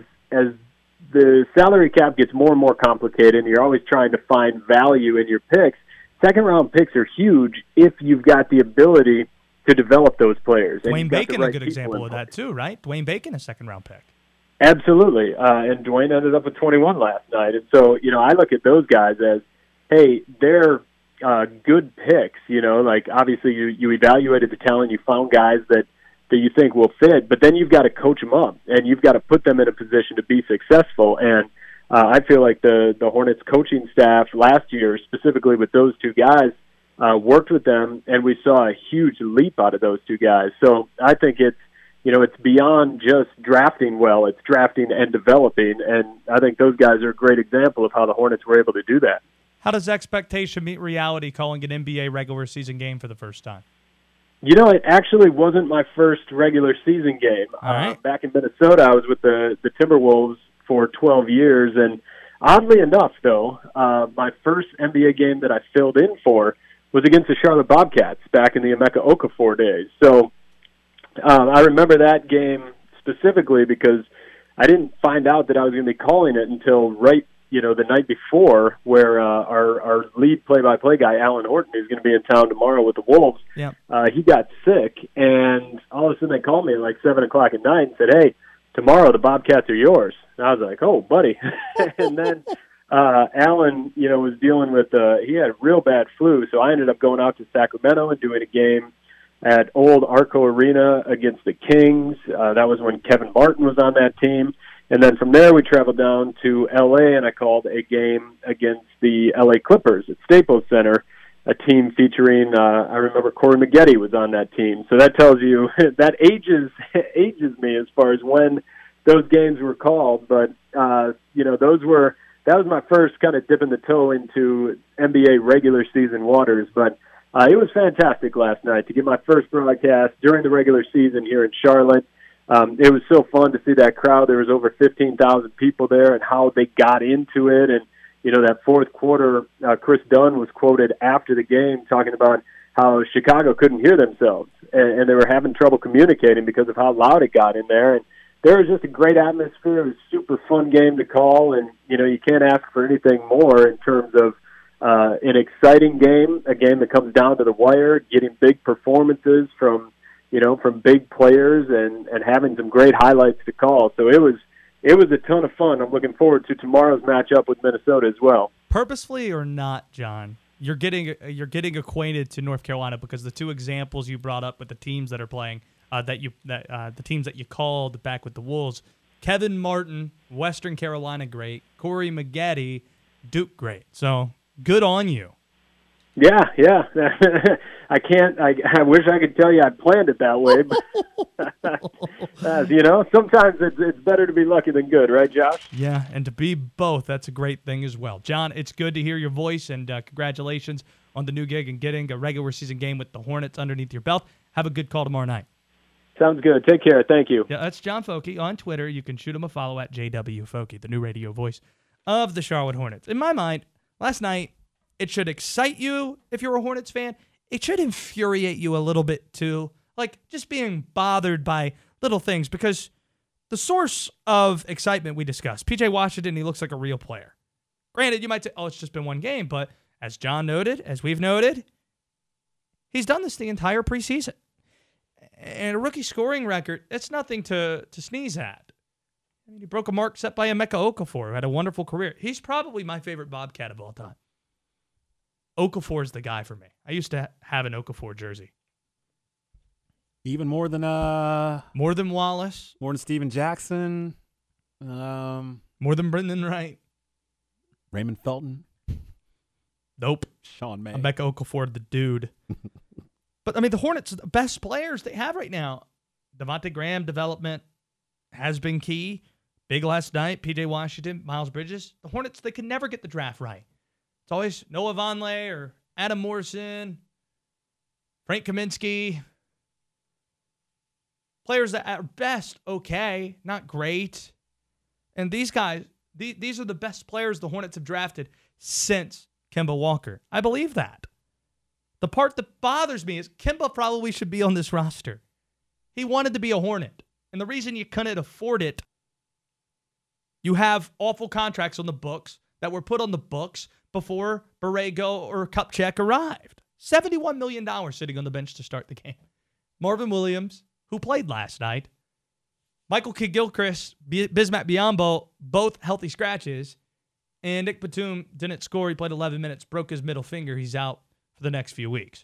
the salary cap gets more and more complicated, and you're always trying to find value in your picks, second-round picks are huge if you've got the ability to develop those players. Dwayne Bacon, a good example of that too, right? Dwayne Bacon, a second-round pick. Absolutely, and Dwayne ended up with 21 last night, and so I look at those guys as, hey, they're good picks. Like obviously you evaluated the talent, you found guys that you think will fit, but then you've got to coach them up, and you've got to put them in a position to be successful. And I feel like the Hornets coaching staff last year, specifically with those two guys, worked with them, and we saw a huge leap out of those two guys. So I think it's beyond just drafting well, it's drafting and developing, and I think those guys are a great example of how the Hornets were able to do that. How does expectation meet reality calling an NBA regular season game for the first time? It actually wasn't my first regular season game. All right. Back in Minnesota, I was with the Timberwolves for 12 years, and oddly enough, though, my first NBA game that I filled in for was against the Charlotte Bobcats back in the Emeka Okafor days. So I remember that game specifically because I didn't find out that I was going to be calling it until right the night before, where our lead play-by-play guy, Alan Horton, who's going to be in town tomorrow with the Wolves, he got sick, and all of a sudden they called me at like 7 o'clock at night and said, hey, tomorrow the Bobcats are yours. And I was like, oh, buddy. And then Alan, was dealing with, he had a real bad flu, so I ended up going out to Sacramento and doing a game at Old Arco Arena against the Kings. That was when Kevin Martin was on that team. And then from there, we traveled down to L.A., and I called a game against the L.A. Clippers at Staples Center, a team featuring, I remember Corey Maggette was on that team. So that tells you, that ages me as far as when those games were called. But, that was my first kind of dipping the toe into NBA regular season waters. But it was fantastic last night to get my first broadcast during the regular season here in Charlotte. It was so fun to see that crowd. There was over 15,000 people there, and how they got into it. And, that fourth quarter, Chris Dunn was quoted after the game talking about how Chicago couldn't hear themselves, and they were having trouble communicating because of how loud it got in there. And there was just a great atmosphere. It was a super fun game to call, and, you can't ask for anything more in terms of an exciting game, a game that comes down to the wire, getting big performances from big players and having some great highlights to call. So it was a ton of fun. I'm looking forward to tomorrow's matchup with Minnesota as well. Purposefully or not, John, you're getting acquainted to North Carolina because the two examples you brought up with the teams that are playing, the teams that you called back with the Wolves, Kevin Martin, Western Carolina great, Corey Maggette, Duke great. So good on you. Yeah. I wish I could tell you I planned it that way, but sometimes it's better to be lucky than good, right, Josh? Yeah, and to be both, that's a great thing as well. John, it's good to hear your voice, and congratulations on the new gig and getting a regular season game with the Hornets underneath your belt. Have a good call tomorrow night. Sounds good. Take care. Thank you. Yeah, that's John Foke on Twitter. You can shoot him a follow at JW Foke, the new radio voice of the Charlotte Hornets. In my mind, last night, it should excite you if you're a Hornets fan. It should infuriate you a little bit too. Like just being bothered by little things, because the source of excitement we discussed, PJ Washington, he looks like a real player. Granted, you might say, oh, it's just been one game, but as John noted, as we've noted, he's done this the entire preseason. And a rookie scoring record, that's nothing to sneeze at. I mean, he broke a mark set by Emeka Okafor, who had a wonderful career. He's probably my favorite Bobcat of all time. Okafor's the guy for me. I used to have an Okafor jersey. Even more than Wallace, more than Steven Jackson, more than Brendan Wright, Raymond Felton. Nope. Sean May. Emeka Okafor, the dude. But I mean, the Hornets, the best players they have right now. Devontae Graham development has been key. Big last night. PJ Washington, Miles Bridges. The Hornets, they can never get the draft right. It's always Noah Vonleh or Adam Morrison, Frank Kaminsky. Players that at best, okay, not great. And these guys, these are the best players the Hornets have drafted since Kemba Walker. I believe that. The part that bothers me is Kemba probably should be on this roster. He wanted to be a Hornet. And the reason you couldn't afford it, you have awful contracts on the books that were put on the books before Borrego or Kupchak arrived. $71 million sitting on the bench to start the game. Marvin Williams, who played last night, Michael Kidd-Gilchrist, Bismack Biyombo, both healthy scratches, and Nick Batum didn't score. He played 11 minutes, broke his middle finger. He's out for the next few weeks.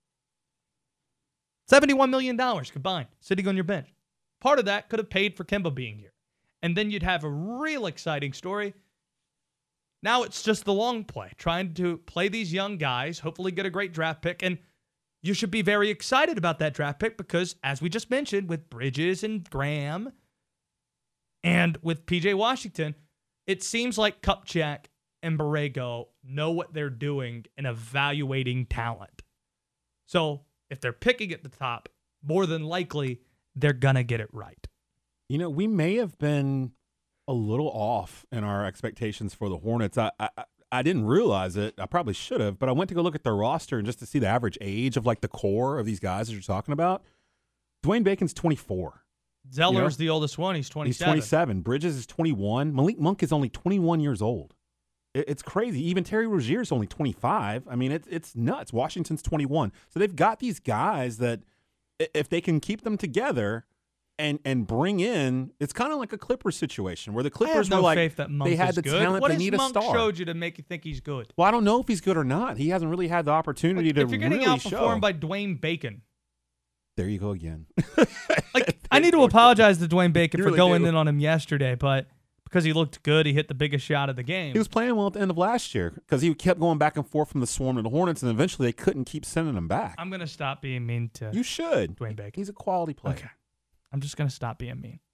$71 million combined sitting on your bench. Part of that could have paid for Kemba being here. And then you'd have a real exciting story. Now it's just the long play, trying to play these young guys, hopefully get a great draft pick. And you should be very excited about that draft pick because, as we just mentioned, with Bridges and Graham and with P.J. Washington, it seems like Kupchak and Borrego know what they're doing in evaluating talent. So if they're picking at the top, more than likely, they're going to get it right. You know, we may have been a little off in our expectations for the Hornets. I didn't realize it. I probably should have, but I went to go look at their roster and just to see the average age of like the core of these guys that you're talking about. Dwayne Bacon's 24. Zeller's the oldest one. He's 27. He's 27. Bridges is 21. Malik Monk is only 21 years old. It's crazy. Even Terry Rozier is only 25. I mean, it's nuts. Washington's 21. So they've got these guys that if they can keep them together and bring in, it's kind of like a Clippers situation where the Clippers were like, faith that Monk they had is the good. talent, what they need a Monk star. Showed you to make you think he's good? Well, I don't know if he's good or not. He hasn't really had the opportunity to really show. If you're getting outperformed by Dwayne Bacon. There you go again. I need to apologize to Dwayne Bacon for going in on him yesterday, but because he looked good, he hit the biggest shot of the game. He was playing well at the end of last year because he kept going back and forth from the Swarm to the Hornets, and eventually they couldn't keep sending him back. I'm going to stop being mean to You should. Dwayne Bacon. He's a quality player. Okay. I'm just going to stop being mean.